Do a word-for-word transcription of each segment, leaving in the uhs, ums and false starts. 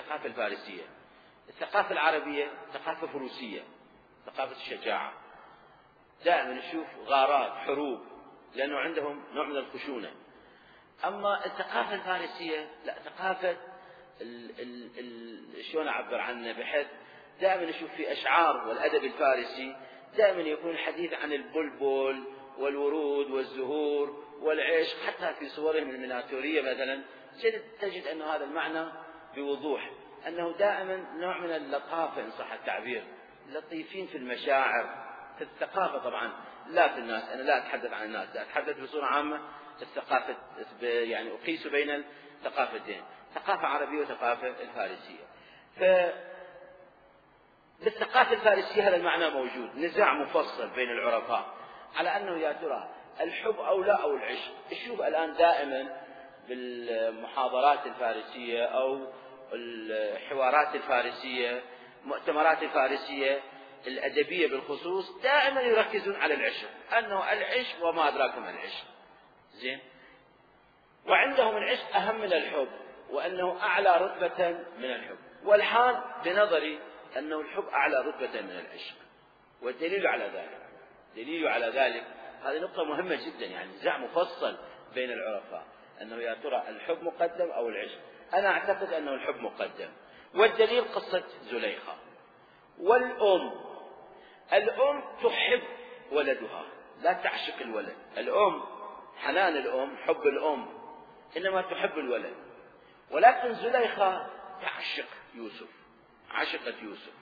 الثقافة الفارسية. الثقافة العربية ثقافة فروسية، ثقافة الشجاعة، دائما نشوف غارات حروب لأنه عندهم نوع من الخشونة. أما الثقافة الفارسية لا، ثقافة ال ال ال شلون أعبر عنه، بحيث دائما نشوف في أشعار والأدب الفارسي دائما يكون الحديث عن البلبل والورود والزهور والعشق، حتى في صورهم الميناتورية مثلا تجد أن هذا المعنى بوضوح، أنه دائما نوع من اللطافة إن صح التعبير، لطيفين في المشاعر، في الثقافة طبعا لا في الناس، أنا لا أتحدث عن الناس، لا أتحدث بصورة عامة الثقافة، يعني أقيس بين الثقافتين، ثقافة عربية وثقافة الفارسية. ف بالثقافة الفارسية هذا المعنى موجود، نزاع مفصل بين العرفاء على أنه يا ترى الحب أو لا أو العشق. نشوف الآن دائما بالمحاضرات الفارسية أو الحوارات الفارسية، مؤتمرات الفارسية الأدبية بالخصوص، دائما يركزون على العشق، أنه العشق وما أدراكم العشق، زين، وعندهم العشق أهم من الحب، وأنه أعلى رتبة من الحب. والحال بنظري أنه الحب أعلى رتبة من العشق، والدليل على ذلك، دليل على ذلك هذه نقطة مهمة جدا، يعني نزاع مفصل بين العرفاء أنه يا ترى الحب مقدم أو العشق. أنا أعتقد أنه الحب مقدم، والدليل قصة زليخة. والأم، الأم تحب ولدها، لا تعشق الولد. الأم حنان الأم، حب الأم، إنما تحب الولد. ولكن زليخة تعشق يوسف، عشقت يوسف.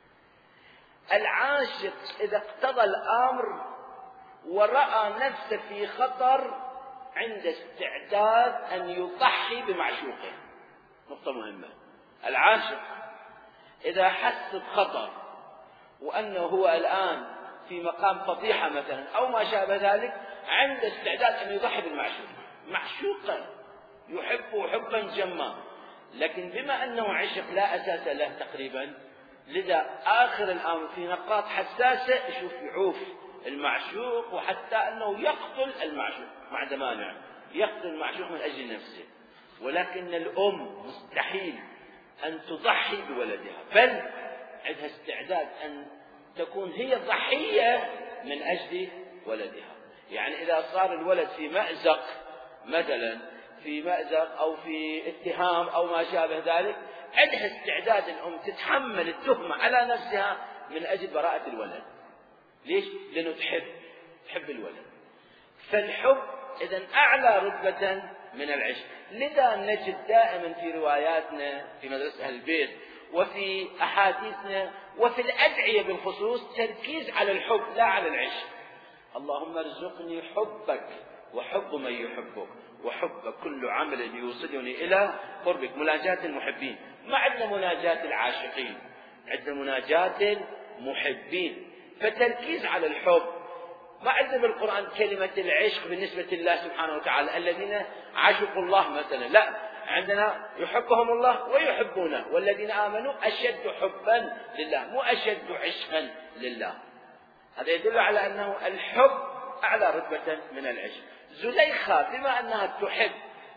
العاشق إذا اقتضى الأمر ورأى نفسه في خطر عند استعداد أن يضحي بمعشوقه. نقطة مهمة، العاشق إذا حس بخطر وأنه هو الآن في مقام فضيحة مثلا أو ما شابه ذلك، عند استعداد أن يضحي بالمعشوق، معشوقا يحبه حبا جما، لكن بما أنه عشق لا أساس له تقريبا، لذا آخر الأمر في نقاط حساسة يشوف يعوف المعشوق، وحتى أنه يقتل المعشوق، ما عنده مانع يقتل المعشوق من أجل نفسه. ولكن الأم مستحيل أن تضحي بولدها، بل عندها استعداد أن تكون هي ضحية من أجل ولدها. يعني إذا صار الولد في مأزق مثلا، في مأزق أو في اتهام أو ما شابه ذلك، عندها استعداد الأم تتحمل التهمة على نفسها من أجل براءة الولد. ليش؟ لأنه تحب تحب الولد. فالحب إذن أعلى رتبة من العشق. لذا نجد دائما في رواياتنا في مدرسة أهل البيت وفي أحاديثنا وفي الأدعية بالخصوص تركيز على الحب لا على العشق. اللهم ارزقني حبك وحب من يحبك وحب كل عمل يوصلني إلى قربك. مناجاة المحبين، ما عندنا مناجاة العاشقين، عندنا مناجاة المحبين. فتركيز على الحب. ما عندنا بالقرآن كلمة العشق بالنسبة لله سبحانه وتعالى الذين عاشقوا الله مثلا، لا، عندنا يحبهم الله ويحبونه، والذين آمنوا أشد حبا لله مو أشد عشقا لله. هذا يدل على أنه الحب أعلى رتبة من العشق. زليخة بما أنها تحب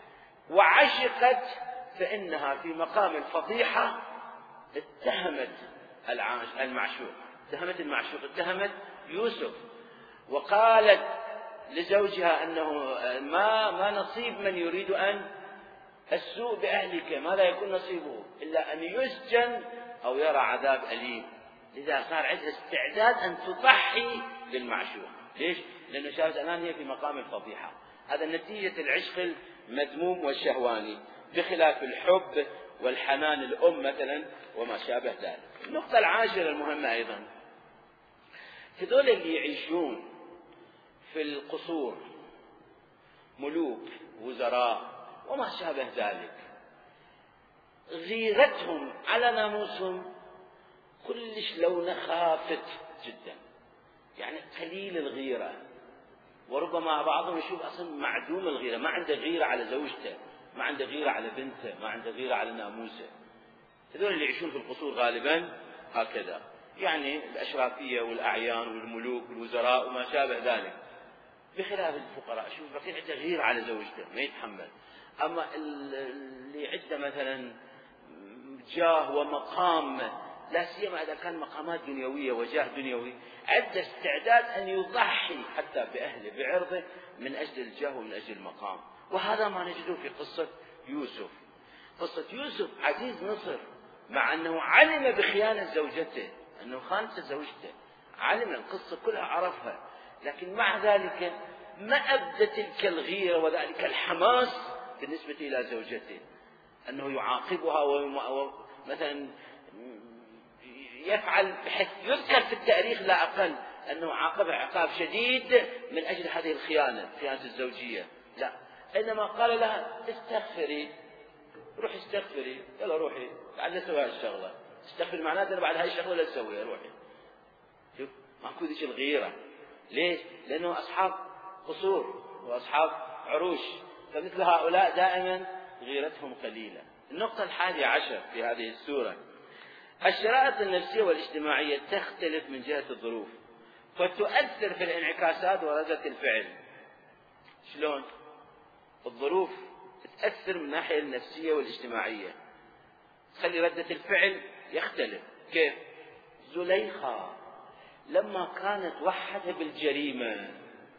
وعشقت فإنها في مقام الفضيحة اتهمت المعشوق، اتهمت المعشوق، اتهمت يوسف، وقالت لزوجها أنه ما ما نصيب من يريد أن السوء بأهلك، ماذا يكون نصيبه إلا أن يسجن أو يرى عذاب أليم. لذا صار عندها استعداد أن تضحي بالمعشوق. ليش؟ لأنه شافت الآن هي في مقام الفضيحة. هذا نتيجة العشق المذموم والشهواني، بخلاف الحب والحنان الأم مثلا وما شابه ذلك. النقطة العاشرة المهمة أيضا، هذول اللي يعيشون في القصور، ملوك وزراء وما شابه ذلك، غيرتهم على ناموسهم كلش لو خافت جدا، يعني قليل الغيرة، وربما بعضهم يشوف أصلا معدوم الغيرة، ما عنده غيرة على زوجته، ما عنده غيرة على بنته، ما عنده غيرة على ناموسه. هذول اللي يعيشون في القصور غالبا هكذا، يعني الأشرافية والأعيان والملوك والوزراء وما شابه ذلك، بخلاف الفقراء. شوف الفقير عنده غيرة على زوجته ما يتحمل. أما اللي عنده مثلا جاه ومقام، لا سيما إذا كان مقامات دنيوية وجاه دنيوي، عنده استعداد أن يضحي حتى بأهله بعرضه من أجل الجاه ومن أجل المقام. وهذا ما نجده في قصة يوسف. قصة يوسف عزيز مصر، مع أنه علم بخيانة زوجته، أنه خانت زوجته، علم القصة كلها عرفها، لكن مع ذلك ما أبدى تلك الغيرة وذلك الحماس بالنسبة إلى زوجته، أنه يعاقبها ومثلا يفعل بحيث يذكر في التاريخ لا أقل أنه عاقبها عقاب شديد من أجل هذه الخيانة، خيانة الزوجية. لا، إنما قال لها استغفري، روحي استغفري، يلا روحي بعد لا تسوي هالشغلة، استغفري معناته أنا بعد هاي الشغلة لا تسويها، روحي. شوف ماكو ذيك الغيرة. ليش؟ لأنه أصحاب قصور وأصحاب عروش، فمثل هؤلاء دائما غيرتهم قليلة. النقطة الحادية عشر في هذه السورة: الشرائط النفسية والاجتماعية تختلف من جهة الظروف فتؤثر في الانعكاسات وردة الفعل. شلون؟ الظروف تأثر من الناحية النفسية والاجتماعية، تخلي ردة الفعل يختلف. كيف؟ زليخة لما كانت وحدها بالجريمة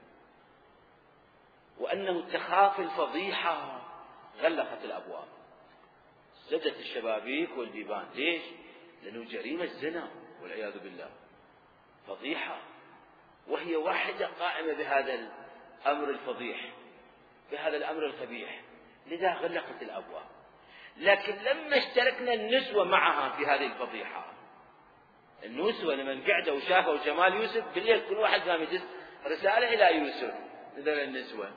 وأنه تخاف الفضيحة غلقت الأبواب، سدت الشبابيك والبيبان. ليش؟ لأنه جريمة زنا والعياذ بالله، فضيحة، وهي واحدة قائمة بهذا الأمر الفضيح، بهذا الأمر القبيح، لذا غلقت الأبواب. لكن لما اشتركنا النسوة معها في هذه الفضيحة، النسوة لمن قعدوا وشافوا جمال يوسف بالليل، كل واحد قام يدز رسالة إلى يوسف هذول النسوة،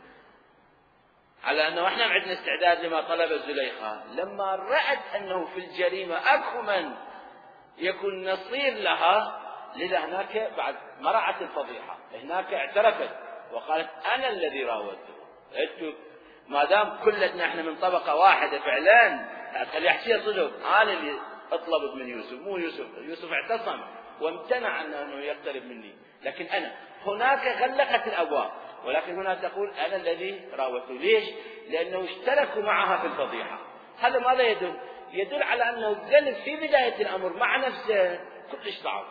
على أنه إحنا عندنا استعداد لما طلب زليخة. لما رأت أنه في الجريمة أكو من يكون نصير لها، لذا هناك بعد ما رأت الفضيحة هناك اعترفت وقالت أنا الذي راودته. أنتم ما دام كلنا إحنا من طبقة واحدة فعلا، خلي يحكي صدق، أنا اللي أطلبت من يوسف مو يوسف. يوسف اعتصم وامتنع أنه يقترب مني، لكن أنا. هناك غلقت الأبواب، ولكن هنا تقول أنا الذي راودته. ليش؟ لأنه اشتركوا معها في الفضيحة. هذا ماذا يدل؟ يدل على أنه الذنب في بداية الأمر مع نفسه كلش صعب.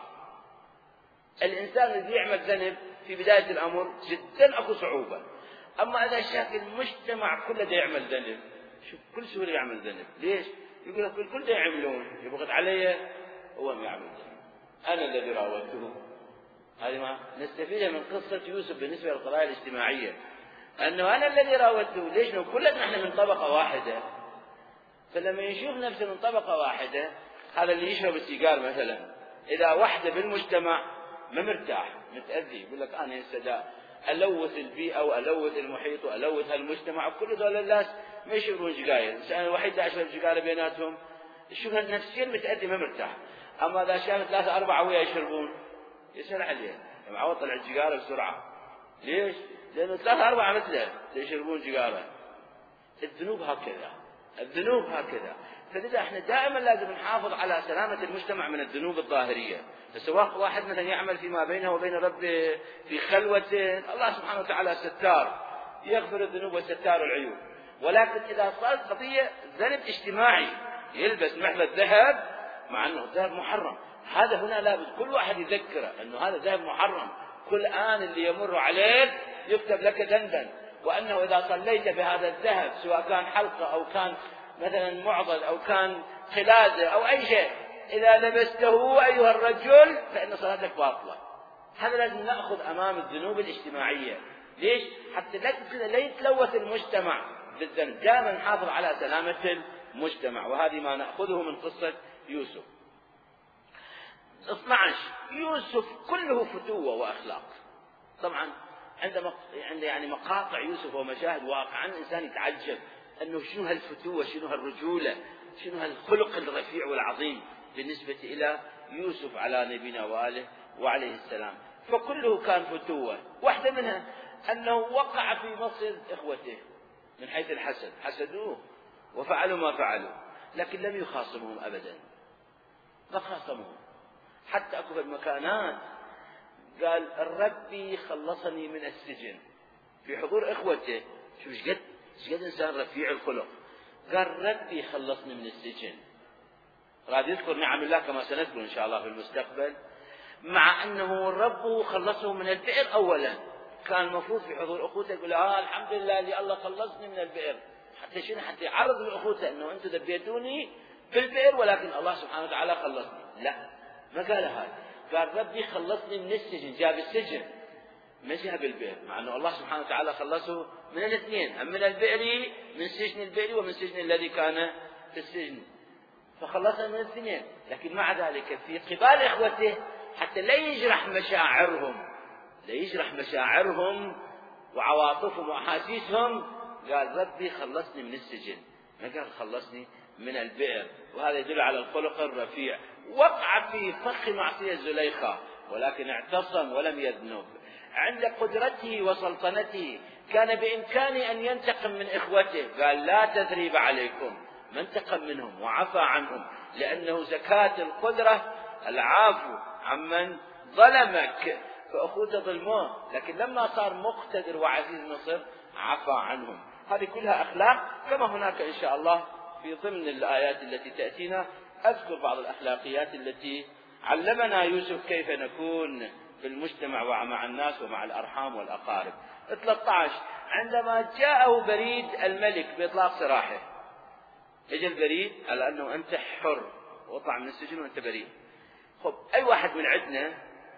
الإنسان الذي يعمل ذنب في بداية الأمر جدا أكو صعوبة، أما إذا شاف المجتمع كله دا يعمل ذنب، شوف كل سوري يعمل ذنب. ليش؟ يقول لك الكل دا يعملون، يبغض علي هو ما يعمل ذنب، أنا الذي راودته. هذه ما نستفيدها من قصة يوسف بالنسبة للقضايا الاجتماعية، أنه أنا الذي راودته. ليش؟ لو كلنا نحن من طبقة واحدة، فلما يشوف نفسه من طبقة واحدة، هذا اللي يشرب السيجار مثلا، إذا وحده بالمجتمع ما مرتاح متأذي، يقول لك أنا هسه ألوث البيئة وألوث المحيط وألوث المجتمع، وكل ذول الناس ما يشربون سجاير، أنا الوحيد اللي أشرب سجاير بيناتهم، يشوف نفسيا متأذي ما مرتاح. أما إذا شاف ثلاثة أربعة ويا يشربون يسأل عليه، معود طلع السجارة بسرعة. ليش؟ لأنه ثلاثة أربعة مثله يشربون سجارة. الذنوب هكذا، الذنوب هكذا. فلذا احنا دائما لازم نحافظ على سلامة المجتمع من الذنوب الظاهرية. فسواء واحد مثلا يعمل فيما بينه وبين ربه في خلوة، الله سبحانه وتعالى ستار يغفر الذنوب وستار العيوب. ولكن إذا صارت قضية ذنب اجتماعي، يلبس محفظة ذهب مع أنه الذهب محرم، هذا هنا لابد كل واحد يذكره أنه هذا ذهب محرم، كل آن اللي يمر عليك يكتب لك ذنبا، وأنه إذا صليت بهذا الذهب سواء كان حلقة أو كان مثلا معضل أو كان قلادة أو أي شيء، إذا لبسته أيها الرجل فإن صلاتك باطلة. هذا لازم نأخذ أمام الذنوب الاجتماعية. ليش؟ حتى لا يتلوث المجتمع بالذنب، دائما نحافظ على سلامة المجتمع. وهذه ما نأخذه من قصة يوسف. اثني عشر يوسف كله فتوة وأخلاق. طبعا عندما عند يعني مقاطع يوسف ومشاهد واقعا الإنسان يتعجب أنه شنو هالفتوة، شنو هالرجولة، شنو هالخلق الرفيع والعظيم بالنسبة إلى يوسف على نبينا وآله وعليه السلام. فكله كان فتوة. واحدة منها أنه وقع في مصر إخوته من حيث الحسد، حسدوه وفعلوا ما فعلوا، لكن لم يخاصمهم أبدا، ما خاصمهم. حتى أكو في المكانات قال ربي خلصني من السجن في حضور إخوته. شو شقد شقد إنسان رفيع الخلق. قال ربي خلصني من السجن، راد يذكر نعم الله كما سنذكر إن شاء الله في المستقبل، مع أنه الرب خلصه من البئر أولا. كان المفروض في حضور أخوته يقول آه الحمد لله اللي الله خلصني من البئر، حتى شنو؟ حتى يعرض لأخوته أنه أنتم دبيتوني في البئر ولكن الله سبحانه وتعالى خلصني. لا، ما قال هذا، قال ربي خلصني من السجن، جاب السجن ما جاب البئر، مع أنه الله سبحانه وتعالى خلصه من الاثنين، من البئر، من سجن البئر ومن سجن الذي كان في السجن، فخلصنا من الاثنين. لكن مع ذلك في قبال إخوته حتى لا يجرح مشاعرهم، لا يجرح مشاعرهم وعواطفهم وأحاسيسهم، قال ربي خلصني من السجن، ما قال خلصني من البئر. وهذا يدل على الخلق الرفيع. وقع في فخ معصية زليخة ولكن اعتصم ولم يذنب. عند قدرته وسلطنته كان بإمكانه أن ينتقم من إخوته، قال لا تثريب عليكم، ما انتقم منهم وعفى عنهم، لأنه زكاة القدرة العفو عمن ظلمك، فأخوته ظلموه، لكن لما صار مقتدر وعزيز مصر عفى عنهم. هذه كلها أخلاق، كما هناك إن شاء الله في ضمن الآيات التي تأتينا أذكر بعض الأخلاقيات التي علمنا يوسف كيف نكون في المجتمع ومع الناس ومع الأرحام والأقارب. ثلاثة عشر عندما جاءه بريد الملك بإطلاق سراحه، اجى البريد على أنه أنت حر واطلع من السجن وأنت بريء. خب أي واحد من عندنا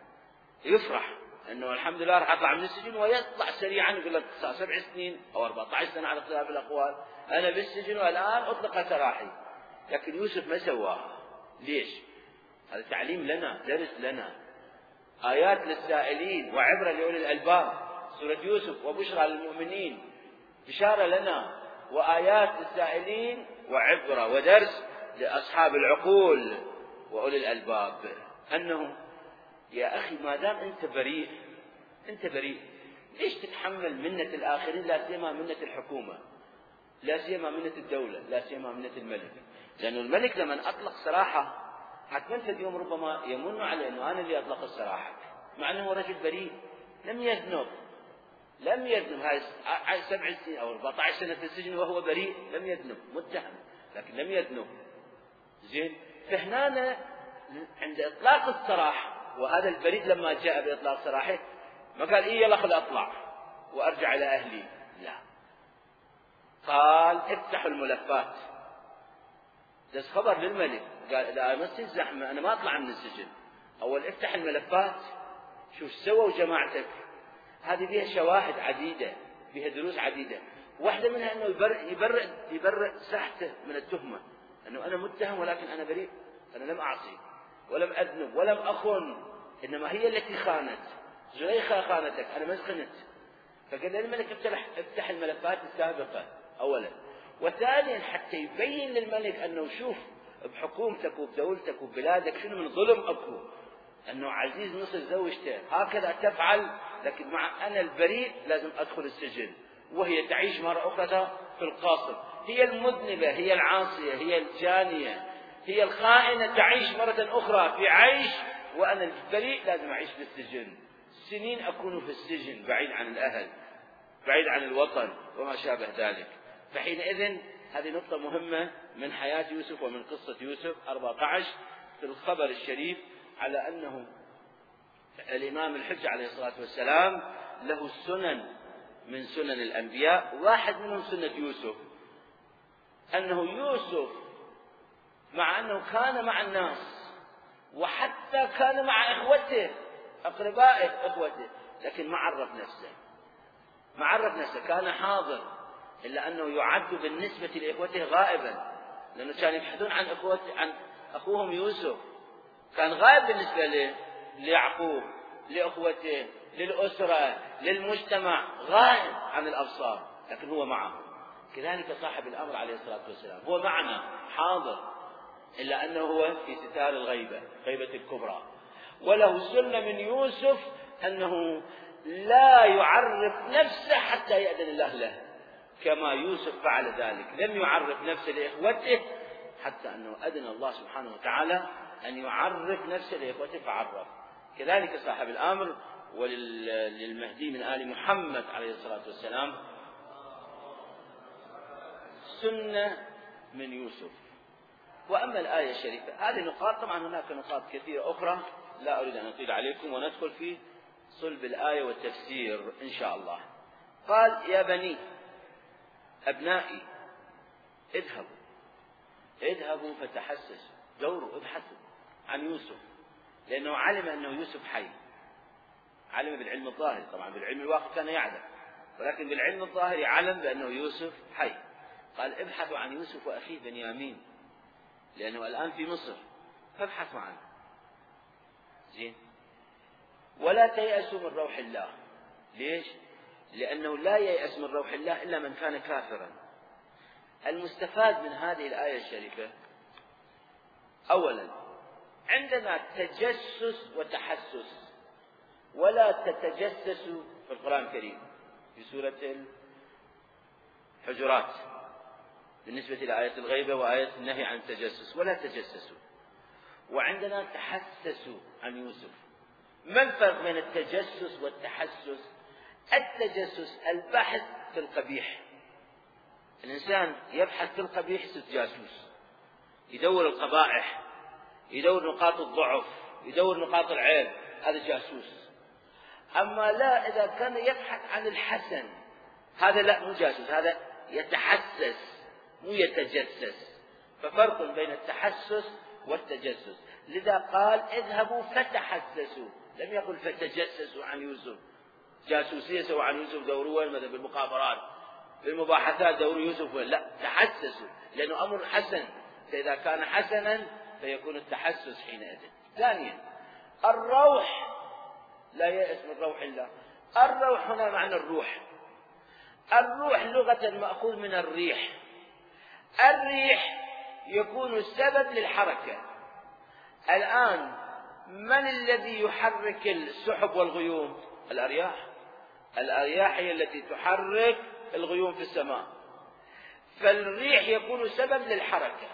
يفرح أنه الحمد لله راح أطلع من السجن ويطلع سريعا، يقول لك سبع سنين أو أربعة عشر سنة على اختلاف الأقوال أنا بالسجن والآن أطلق سراحي. لكن يوسف ما سواها. ليش؟ هذا تعليم لنا، درس لنا، آيات للسائلين وعبرة لأولي الألباب. سورة يوسف وبشرى للمؤمنين، بشارة لنا وآيات للسائلين وعبرة ودرس لأصحاب العقول وأولي الألباب، أنه يا أخي ما دام أنت بريء، أنت بريء، ليش تتحمل منة الآخرين، لا سيما منة الحكومة، لا سيما منة الدولة، لا سيما منة الملك؟ لأن الملك لمن أطلق سراحه حتما في اليوم ربما يمن عليه أنه أنا اللي أطلق السراحة، مع أنه رجل بريء لم يذنب، لم يذنب هاي سبع سنين أو أربعة عشر سنة في السجن وهو بريء، لم يذنب، متهم لكن لم يذنب. زين، فهنا عند إطلاق السراح، وهذا البريد لما جاء بإطلاق سراحه ما قال إيه يلا خل أطلع وأرجع إلى أهلي، لا، قال افتحوا الملفات، دز خبر للملك، قال إذا مسي الزحمة أنا ما أطلع من السجن، أول افتح الملفات شوف سووا جماعتك. هذه فيها شواهد عديدة، فيها دروس عديدة، واحدة منها أنه يبرئ يبرئ يبرئ ساحته من التهمة، أنه أنا متهم ولكن أنا بريء، أنا لم أعصي ولم أذنب ولم أخن، إنما هي التي خانت، زليخة خانتك، أنا ما خنت. فقال الملك افتح, افتح الملفات السابقة أولا، وثانيا حتى يبين للملك أنه شوف بحكومتك وبدولتك وببلادك شنو من ظلم أكو، أنه عزيز مصر زوجته هكذا تفعل، لكن مع أنا البريء لازم أدخل السجن، وهي تعيش مرة أخرى في القاصر، هي المذنبة، هي العاصية، هي الجانية، هي الخائنة، تعيش مرة أخرى في عيش، وأنا البريء لازم أعيش في السجن، سنين أكون في السجن بعيد عن الأهل، بعيد عن الوطن وما شابه ذلك. فحينئذ هذه نقطة مهمة من حياة يوسف ومن قصة يوسف. أربعة عشر في الخبر الشريف على أنه الإمام الحجة عليه الصلاة والسلام له سنن من سنن الأنبياء، واحد منهم سنة يوسف، أنه يوسف مع أنه كان مع الناس وحتى كان مع إخوته أقربائه إخوته، لكن ما عرف نفسه، ما عرف نفسه، كان حاضر، إلا أنه يعد بالنسبة لإخوته غائبا، لأنه كانوا يبحثون عن أخوته، عن أخوهم يوسف، كان غائب بالنسبة له، ليعقوب، لأخوته، للأسرة، للمجتمع، غائب عن الأبصار، لكن هو معهم. كذلك صاحب الأمر عليه الصلاة والسلام هو معنا حاضر، إلا أنه هو في ستار الغيبة، غيبة الكبرى. وله سنة من يوسف أنه لا يعرف نفسه حتى يأذن الله له، كما يوسف فعل ذلك، لم يعرف نفسه لإخوته حتى أنه أذن الله سبحانه وتعالى أن يعرف نفسه لإخوته فعرف. كذلك صاحب الأمر وللمهدي من آل محمد عليه الصلاة والسلام سنة من يوسف، وأما الآية الشريفة هذه نقاط، طبعا هناك نقاط كثيرة أخرى لا أريد أن أطيل عليكم، وندخل في صلب الآية والتفسير إن شاء الله. قال: يا بني أبنائي اذهبوا اذهبوا فتحسسوا، دوروا ابحثوا عن يوسف، لأنه علم أنه يوسف حي، علم بالعلم الظاهري، طبعا بالعلم الواقع كان يعلم، ولكن بالعلم الظاهري علم بأنه يوسف حي. قال: ابحثوا عن يوسف وأخيه بنيامين، لأنه الآن في مصر، فابحثوا عنه. زين. ولا تيأسوا من روح الله. ليش؟ لأنه لا ييأس من روح الله إلا من كان كافرا. المستفاد من هذه الآية الشريفة: أولا، عندنا تجسس وتحسس، ولا تتجسسوا في القرآن الكريم في سورة الحجرات بالنسبة إلى آية الغيبة وآية النهي عن التجسس، ولا تجسسوا. وعندنا تحسسوا عن يوسف. ما الفرق بين التجسس والتحسس؟ التجسس البحث في القبيح، الإنسان يبحث في القبيح، يصير جاسوس، يدور القبائح، يدور نقاط الضعف، يدور نقاط العيب، هذا جاسوس. أما لا، إذا كان يبحث عن الحسن، هذا لا، مو جاسوس، هذا يتحسس مو يتجسس. ففرق بين التحسس والتجسس. لذا قال: اذهبوا فتحسسوا، لم يقل فتجسسوا عن يوسف. جاسوسية سوى عن يوسف، دوروا مثلا بالمخابرات، بالمباحثات، دوروا يوسف وين؟ لا، تحسسوا، لأنه أمر حسن، فإذا كان حسنا فيكون التحسس حينئذ. ثانيا، الروح، لا يأس من روح الله. الروح هنا معنى الروح. الروح لغة مأخوذ من الريح. الريح يكون السبب للحركة. الآن من الذي يحرك السحب والغيوم؟ الأرياح. الأرياح هي التي تحرك الغيوم في السماء، فالريح يكون سبب للحركة.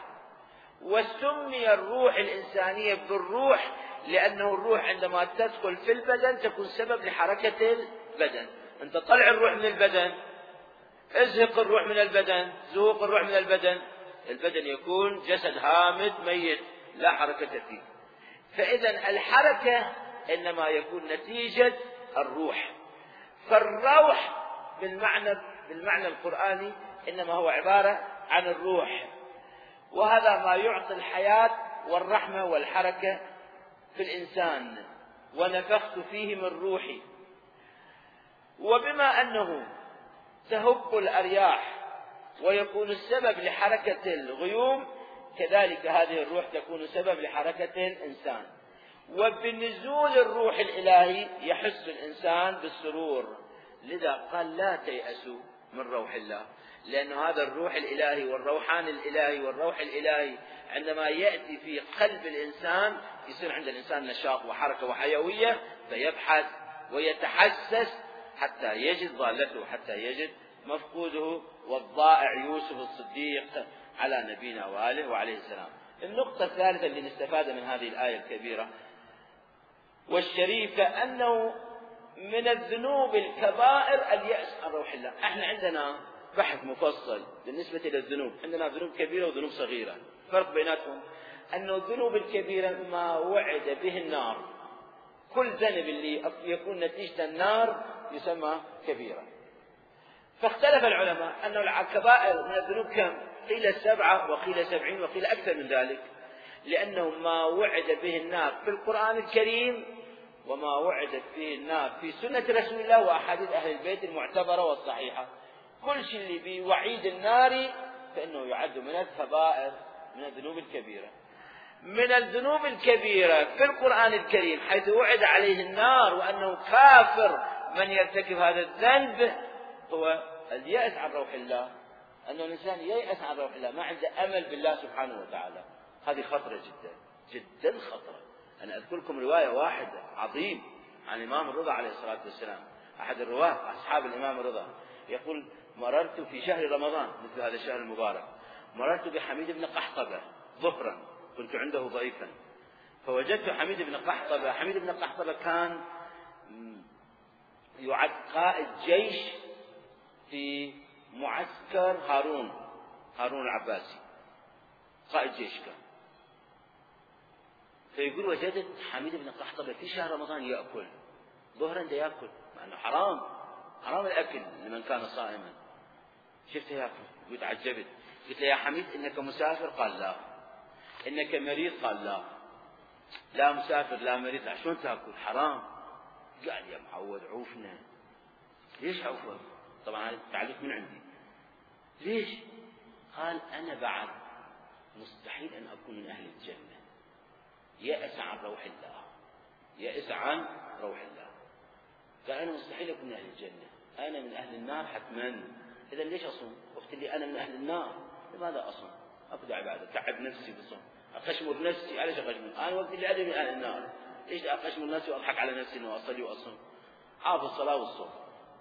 وسمي الروح الإنسانية بالروح لأنه الروح عندما تدخل في البدن تكون سبب لحركة البدن. أنت طلع الروح من البدن، ازهق الروح من البدن، زهوق الروح من البدن، البدن يكون جسد هامد ميت لا حركة فيه. فإذا الحركة إنما يكون نتيجة الروح. فالروح بالمعنى بالمعنى القرآني إنما هو عبارة عن الروح، وهذا ما يعطي الحياة والرحمة والحركة في الإنسان. ونفخت فيه من روحي. وبما أنه تهب الأرياح ويكون السبب لحركة الغيوم، كذلك هذه الروح تكون سبب لحركة الإنسان. وبنزول الروح الإلهي يحس الإنسان بالسرور. لذا قال: لا تيأسوا من روح الله، لأن هذا الروح الإلهي والروحان الإلهي والروح الإلهي عندما يأتي في قلب الإنسان يصير عند الإنسان نشاط وحركة وحيوية، فيبحث ويتحسس حتى يجد ضالته، حتى يجد مفقوده. والضائع يوسف الصديق على نبينا وآله وعليه السلام. النقطة الثالثة اللي نستفاد من هذه الآية الكبيرة والشريفة أنه من الذنوب الكبائر اليأس عن روح الله. احنا عندنا بحث مفصل بالنسبة إلى الذنوب، عندنا ذنوب كبيرة وذنوب صغيرة. فرق بيناتهم أنه الذنوب الكبيرة ما وعد به النار، كل ذنب اللي يكون نتيجة النار يسمى كبيرة. فاختلف العلماء أنه الكبائر من الذنوب كم؟ قيل سبعة وقيل سبعين وقيل أكثر من ذلك، لأنه ما وعد به النار في القرآن الكريم وما وعدت به النار في سنة رسول الله وأحاديث أهل البيت المعتبرة والصحيحة. كل شيء اللي بوعيد النار فإنه يعد من الكبائر، من الذنوب الكبيرة. من الذنوب الكبيرة في القرآن الكريم حيث وعد عليه النار وأنه كافر من يرتكب هذا الذنب هو اليأس عن روح الله. أنه الإنسان ييأس عن روح الله، ما عنده أمل بالله سبحانه وتعالى. هذه خطرة جدا جدا خطرة. أنا أذكر لكم رواية واحدة عظيم عن الإمام الرضا عليه الصلاة والسلام، أحد الرواة أصحاب الإمام الرضا، يقول: مررت في شهر رمضان مثل هذا الشهر المبارك، مررت بحميد بن قحطبة ظهرا، كنت عنده ضيفا، فوجدت حميد بن قحطبة. حميد بن قحطبة كان يعد قائد جيش في معسكر هارون هارون العباسي، قائد جيش كان. فيقول وجدت حميد بن قحطبة في شهر رمضان يأكل ظهرا ده يأكل مع أنه حرام حرام الأكل لمن كان صائما. شفته يأكل وتعجبت. قلت له يا حميد إنك مسافر؟ قال لا. إنك مريض؟ قال لا. لا مسافر لا مريض، شلون تأكل؟ حرام. قال يا معود عوفنا. ليش عوفه؟ طبعا هذا تعليق من عندي. ليش؟ قال أنا بعد مستحيل أن أكون من أهل الجنة، يأس عن روح الله، يأس عن روح الله. قال أنا مستحيل أكون من أهل الجنة، أنا من أهل النار حتما. إذا ليش أصوم؟ وقت اللي أنا من أهل النار لماذا أصوم؟ أكو داعي بعد تعب نفسي بالصوم، أخشمر نفسي. علاش أخشمر؟ أنا وقت اللي أنا من أهل النار ليش أخشمر نفسي وأضحك على نفسي إنه أصلي وأصوم؟ حافظ الصلاة والصوم.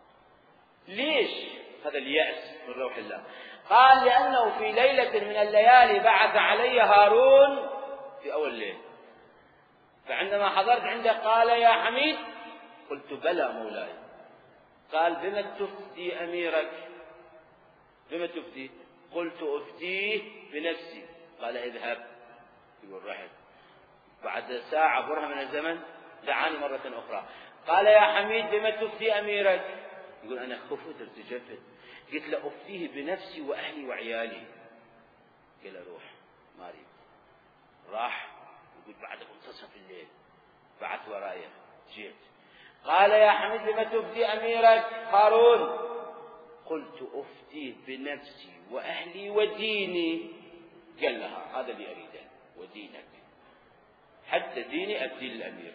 ليش هذا اليأس من روح الله؟ قال لأنه في ليلة من الليالي بعث علي هارون في أول الليل، فعندما حضرت عنده قال يا حميد، قلت بلى مولاي. قال بما تفتي أميرك؟ بما تفتي؟ قلت أفتيه بنفسي. قال اذهب. يقول رحل. بعد ساعة برهة من الزمن دعاني مرة أخرى قال يا حميد بما تفتي أميرك؟ يقول أنا خفت ارتجفت، قلت له أفتيه بنفسي وأهلي وعيالي. قال روح ما أريد. راح. يقول بعد منتصف الليل بعث ورايا جيت قال يا حميد بما تفتي أميرك هارون؟ قلت أفتيه بنفسي وأهلي وديني. قال لها هذا اللي أريده ودينك، حتى ديني أبدي للأمير.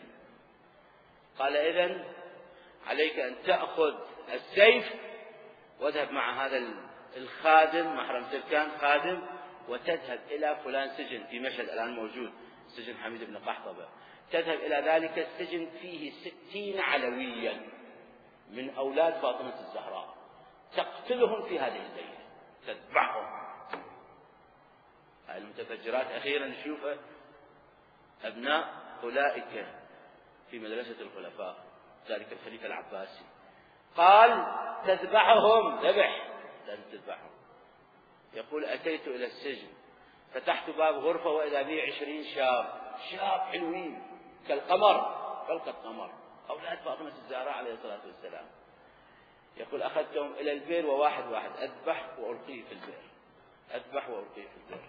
قال إذن عليك أن تأخذ السيف واذهب مع هذا الخادم محرم تركان خادم، وتذهب إلى فلان سجن في مشهد الآن موجود سجن حميد بن قحطبة. تذهب إلى ذلك السجن فيه ستين علويا من أولاد فاطمة الزهراء، تقتلهم في هذه الليلة، تذبحهم. المتفجرات أخيرا نشوفها أبناء أولئك في مدرسة الخلفاء، ذلك الخليفة العباسي قال تذبحهم ذبح، لازم تذبحهم. يقول أتيت إلى السجن فتحت باب غرفة وإذا بي عشرين شاب شاب حلوين كالقمر خلقة قمر أولاد فاطمة الزهراء عليه الصلاة والسلام. يقول أخذتهم إلى البئر وواحد واحد أذبح وألقيه في البئر، أذبح وألقيه في البئر،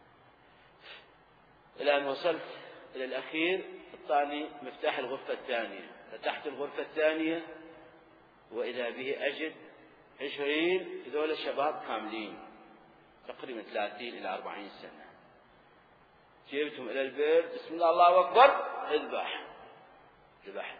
إلى أن وصلت إلى الأخير أعطاني مفتاح الغرفة الثانية. فتحت الغرفة الثانية وإذا به أجد عشرين هذول الشباب كاملين تقريبا ثلاثين إلى أربعين سنة. جيبتهم إلى البئر بسم الله الله أكبر اذبح. ذبحت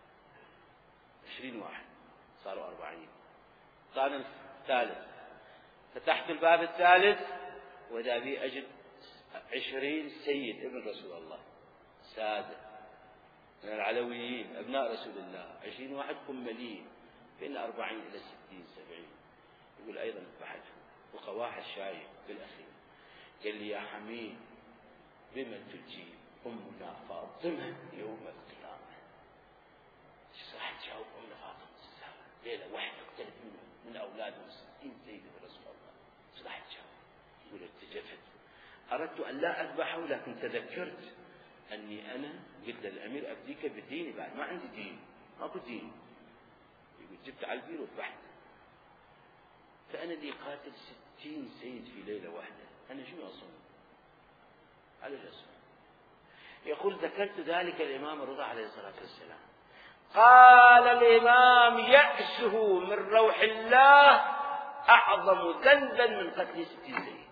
عشرين واحد صاروا أربعين. قال الثالث فتحت الباب الثالث وإذا به أجد عشرين سيد ابن رسول الله سادة من العلويين أبناء رسول الله، عشرين واحد كملين بين أربعين إلى ستين سبعين. يقول أيضا ذبحتهم. بقى واحد شايف بالأخير قال لي يا حميد بما تجيب أمنا فاطمة يوم القيامة؟ ايش راح تجاوب أمنا فاطمة الزهراء ليلة واحدة قتلت منه من أولادهم ستين سيد رسول الله؟ ايش راح تجاوب؟ يقول ارتجفت. أردت أن لا أذبحه لكن تذكرت أني أنا قلت للأمير أبديك بديني، بعد ما عندي دين ماكو دين. يقول جبت على البير وذبحت. فأنا اللي قاتل ستين سيد في ليلة واحدة، أنا شنو أصوم؟ على الأصوم. يقول ذكرت ذلك الإمام الرضا عليه الصلاة والسلام. قال الإمام يأسه من روح الله أعظم ذنبا من قتل ستين سيد.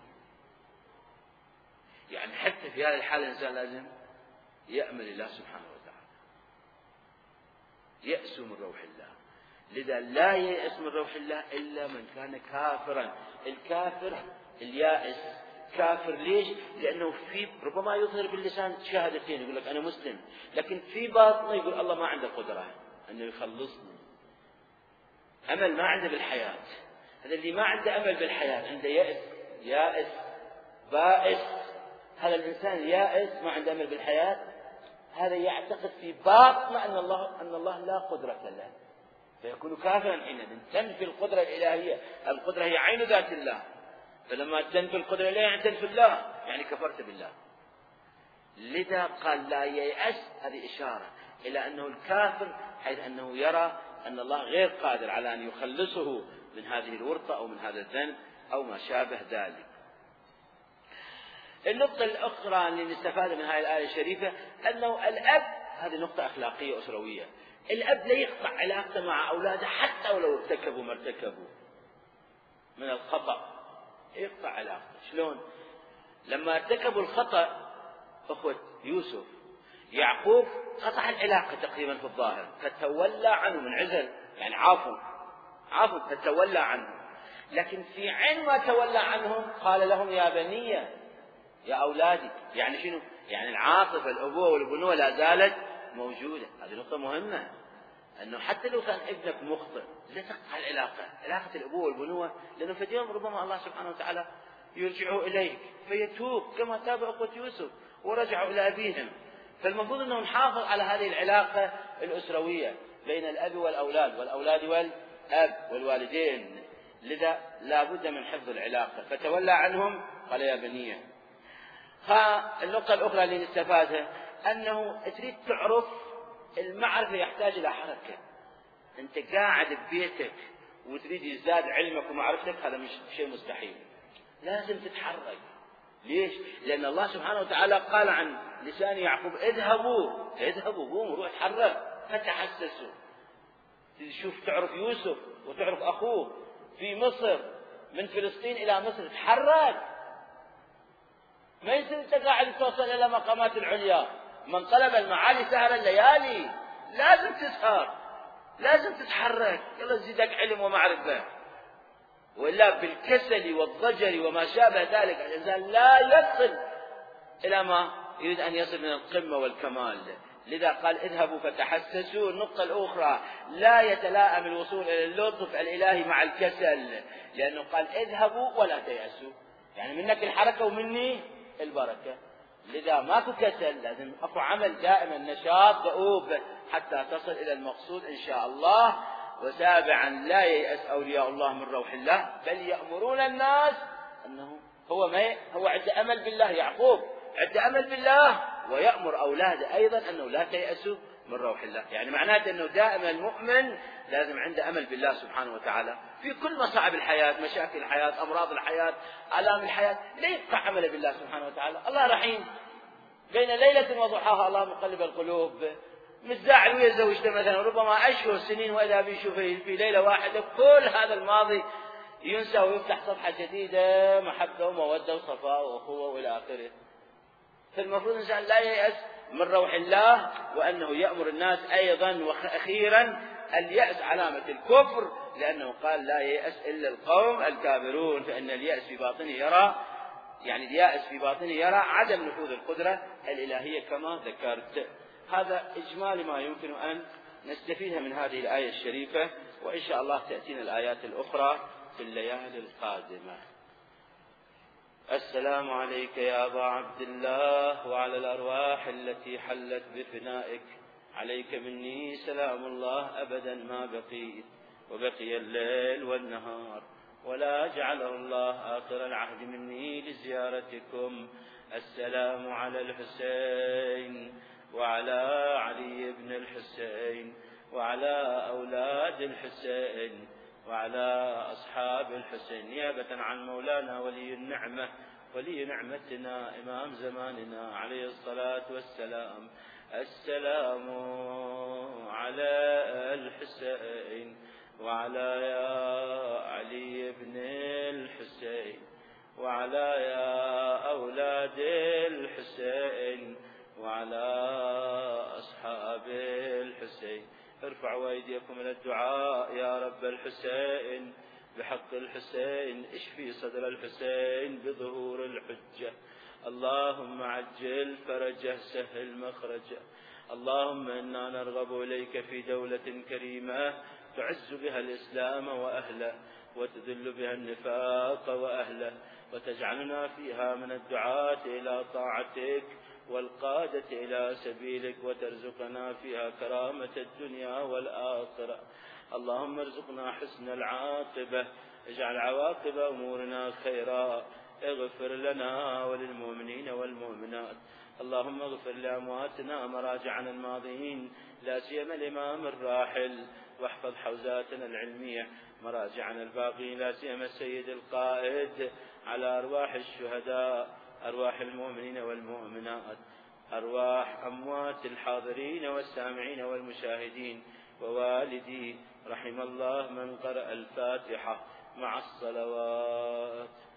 يعني حتى في هذه الحالة الإنسان لازم يأمل الله سبحانه وتعالى. يأس من روح الله، لذا لا يأس من روح الله إلا من كان كافرا. الكافر اليائس كافر ليش؟ لأنه في ربما يظهر باللسان شهادتين يقول لك أنا مسلم، لكن في باطنه يقول الله ما عنده قدرة أنه يخلصني، أمل ما عنده بالحياة. هذا اللي ما عنده أمل بالحياة عنده يأس، يائس بائس. هذا الإنسان يائس ما عنده أمل بالحياة، هذا يعتقد في باطنه أن الله أن الله لا قدرة له، فيكون كافرا حينئذ. تنفي القدرة الإلهية، القدرة هي عين ذات الله، فلما تنفي القدرة الإلهية يعني تنفي الله، يعني كفرت بالله. لذا قال لا ييأس، هذه إشارة إلى أنه الكافر، حيث أنه يرى أن الله غير قادر على أن يخلصه من هذه الورطة أو من هذا الذنب أو ما شابه ذلك. النقطة الأخرى اللي نستفاد من هذه الآية الشريفة أنه الأب، هذه نقطة أخلاقية أسروية، الأب لا يقطع علاقته مع أولاده حتى ولو ارتكبوا ما ارتكبوا من الخطأ، يقطع علاقته. شلون؟ لما ارتكبوا الخطأ أخوة يوسف، يعقوب قطع العلاقة تقريبا في الظاهر، فتولى عنه من عزل، يعني عافوا عافوا فتولى عنه، لكن في عين ما تولى عنهم قال لهم يا بني يا أولادي. يعني شنو؟ يعني العاطفة الأبوة والبنوة لا زالت موجودة. هذه نقطة مهمة، أنه حتى لو كان ابنك مخطئ لا تقطع العلاقة، علاقة الأبوة والبنوة، لأنه في اليوم ربما الله سبحانه وتعالى يرجعه إليك فيتوب كما تاب أخوة يوسف ورجعوا إلى أبيهم. فالمفروض أنه نحافظ على هذه العلاقة الأسروية بين الأب والأولاد والأولاد والأب والوالدين، لذا لا بد من حفظ العلاقة. فتولى عنهم قال يا بني. فالنقطة الأخرى اللي نستفادها أنه تريد تعرف، المعرفة يحتاج إلى حركة. أنت قاعد ببيتك وتريد يزداد علمك ومعرفتك، هذا مش شيء مستحيل، لازم تتحرك. ليش؟ لأن الله سبحانه وتعالى قال عن لسان يعقوب اذهبوا اذهبوا قوموا روح اتحرك فتحسسوا. تشوف تعرف يوسف وتعرف أخوه في مصر، من فلسطين إلى مصر، تحرك. ما يصير أنت قاعد توصل إلى مقامات العليا. من طلب المعالي سهر الليالي، لازم تسهر، لازم تتحرك، يلا تزيدك علم ومعرفة، وإلا بالكسل والضجر وما شابه ذلك الإنسان لا يصل إلى ما يريد أن يصل من القمة والكمال. لذا قال اذهبوا فتحسسوا. النقطة الأخرى لا يتلائم الوصول إلى اللطف الإلهي مع الكسل، لأنه قال اذهبوا ولا تيأسوا، يعني منك الحركة ومني البركة. لذا ماكو كسل، لازم أكو عمل دائما، نشاط دؤوب حتى تصل إلى المقصود إن شاء الله. وسابعا لا ييأس أولياء الله من روح الله بل يأمرون الناس أنه هو ما هو عنده أمل بالله. يعقوب عنده أمل بالله ويأمر أولاده أيضا أنه لا تيأسوا من روح الله، يعني معناته أنه دائما المؤمن لازم عنده أمل بالله سبحانه وتعالى في كل مصاعب الحياة، مشاكل الحياة، أمراض الحياة، آلام الحياة، لا يبقى عمله بالله سبحانه وتعالى. الله رحيم، بين ليلة وضحاها الله مقلب القلوب. مش زاعل ويا زوجته مثلا ربما أشهر سنين، وإذا بيشوف في ليلة واحدة كل هذا الماضي ينسى ويفتح صفحة جديدة، محبة ومودة وصفاء وأخوة وإلى آخره. فالمفروض الإنسان لا ييأس من روح الله، وأنه يأمر الناس أيضا. وأخيرا اليأس علامة الكفر، لأنه قال لا ييأس إلا القوم الكافرون، فإن اليأس في باطنه يرى، يعني اليأس في باطنه يرى عدم نفوذ القدرة الإلهية كما ذكرت. هذا إجمال ما يمكن أن نستفيدها من هذه الآية الشريفة، وإن شاء الله تأتينا الآيات الأخرى في الليالي القادمة. السلام عليك يا أبا عبد الله وعلى الأرواح التي حلت بفنائك، عليك مني سلام الله أبدا ما بقيت، وبقي الليل والنهار، ولا جعله الله آخر العهد مني لزيارتكم. السلام على الحسين وعلى علي بن الحسين وعلى أولاد الحسين وعلى أصحاب الحسين، نيابة عن مولانا ولي النعمة ولي نعمتنا إمام زماننا عليه الصلاة والسلام. السلام على الحسين وعلى يا علي بن الحسين وعلى يا أولاد الحسين وعلى أصحاب الحسين. ارفعوا أيديكم إلى الدعاء. يا رب الحسين بحق الحسين اشفي صدر الحسين بظهور الحجة، اللهم عجل فرجه سهل مخرجه. اللهم إنا نرغب إليك في دولة كريمة تعز بها الإسلام وأهله وتذل بها النفاق وأهله، وتجعلنا فيها من الدعاة إلى طاعتك والقادة إلى سبيلك، وترزقنا فيها كرامة الدنيا والآخرة. اللهم ارزقنا حسن العاقبة، اجعل عواقب أمورنا خيرا، اغفر لنا وللمؤمنين والمؤمنات. اللهم اغفر لأمواتنا ومراجعنا الماضين، لا سيما الإمام الراحل، واحفظ حوزاتنا العلمية، مراجعنا الباقين، لا سيما السيد القائد، على أرواح الشهداء، أرواح المؤمنين والمؤمنات، أرواح أموات الحاضرين والسامعين والمشاهدين، ووالدي رحم الله من قرأ الفاتحة مع الصلوات.